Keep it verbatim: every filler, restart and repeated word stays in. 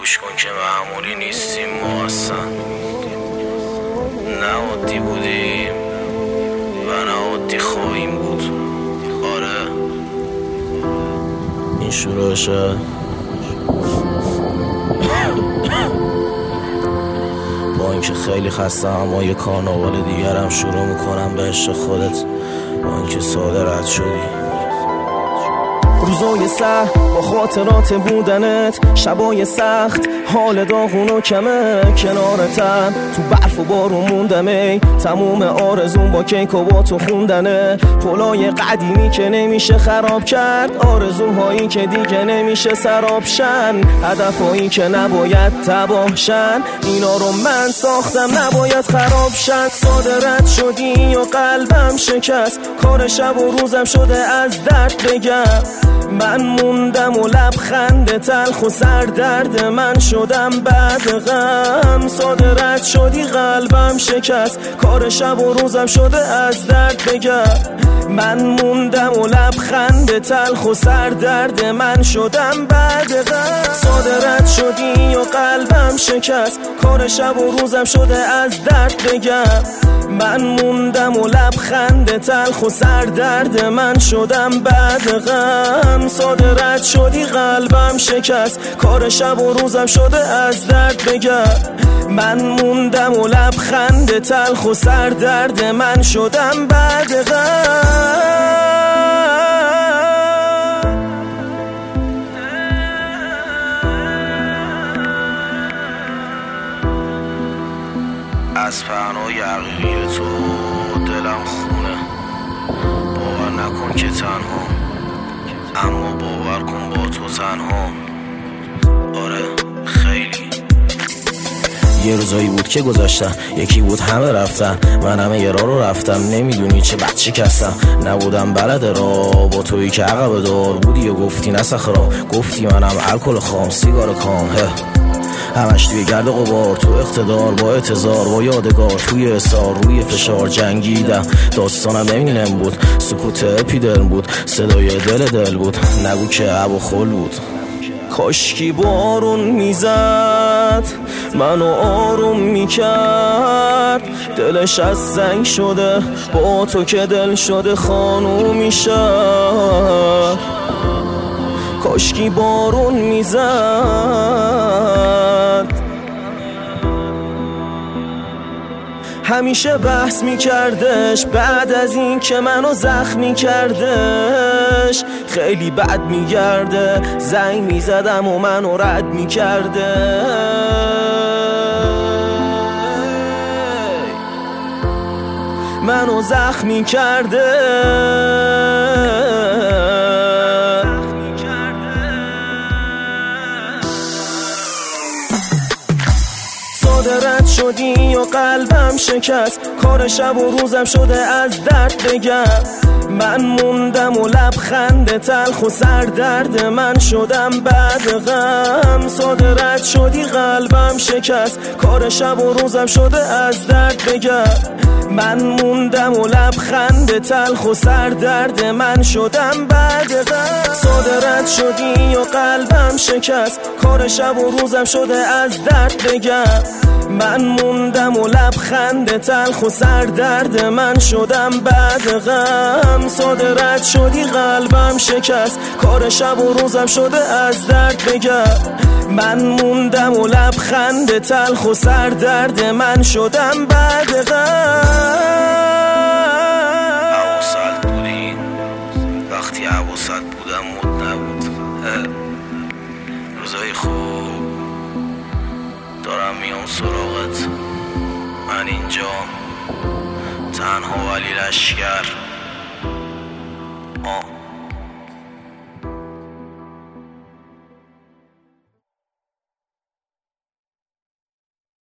گوش کن که معمولی نیستیم ما اصلا، نه عادی بودیم و نه عادی خواهیم بود. آره این شروعشه. با اینکه خیلی خسته اما یه کارناوال دیگرم شروع میکنم به عشق خودت، با اینکه ساده رد شدی. روزای سخت با خاطرات بودنت، شبای سخت حال داغون و کمه کنارتم، تو برف و بارون موندم ای تموم آرزون با کیک و با تو خوندنه، پلای قدیمی که نمیشه خراب کرد، آرزوهایی که دیگه نمیشه سراب شن، هدفهایی که نباید تباه شن، اینا رو من ساختم نباید خراب شن. ساده رد شدی و قلبم شکست، کار شب و روزم شده از درد بگم، من موندم و لبخند تلخ و سردرد من شدم بعد غم. ساده رد شدی قلبم شکست، کار شب و روزم شده از درد بگم، من موندم و لبخند تلخ و سردرد من شدم بعد غم. ساده رد شدی و قلبم شکست، کار شب و روزم شده از درد بگم، من موندم و لبخند تلخ و سردرد من شدم بعد غم. ساده رد شدی قلبم شکست، کار شب و روزم شده از درد بگم، من موندم و لبخند تلخ و سردرد من شدم بعد غم. از پهنای عقیقی تو دلم خونه، باور نکن که تنها، اما باور کن با تو تنها. آره خیلی. یه روزایی بود که گذاشتم، یکی بود همه رفتن، من همه یه راه رو رفتم، نمیدونی چه بچه کستم، نبودم بلد راه با تویی که عقب دار بودی و گفتی نسخرا، گفتی منم الکل خام سیگار کام، همش توی گرد غبار، تو اقتدار با اعتذار با یادگار، توی اصرار روی فشار جنگیدم، داستانم نمینم بود، سکوت اپیدرم بود، صدای دل دل بود، نگو که عب و خل بود. کاشکی بارون میزد منو آروم میکرد، دلش از سنگ شده با تو که دل شده خانومی شد. کاشکی بارون میزد، همیشه بحث میکردش بعد از این که منو زخمی کردش، خیلی بد میگرده، زنگ میزدم و منو رد میکرده، منو زخمی کرده. رد شدی و قلبم شکست، کار شب و روزم شده از درد بگم، من موندم و لبخند تلخ و سردرد من شدم بعد غم. ساده رد شدی قلبم شکست، کار شب و روزم شده از درد بگم، من موندم و لبخند تلخ و سردرد من شدم بعد غم. ساده رد شدی و قلبم شکست، کار شب و روزم شده از درد بگم، من موندم و لبخند تلخ و سردرد من شدم بعد غم. ساده رد شدی قلبم شکست، کار شب و روزم شده از درد بگم، من موندم و لبخند تلخ و سردرد من شدم بعد غم. حواست بودی وقتی حواست بودم مد نبود، روزای خوب دارم میام سراغت، من اینجا تنها ولی لشکر. آه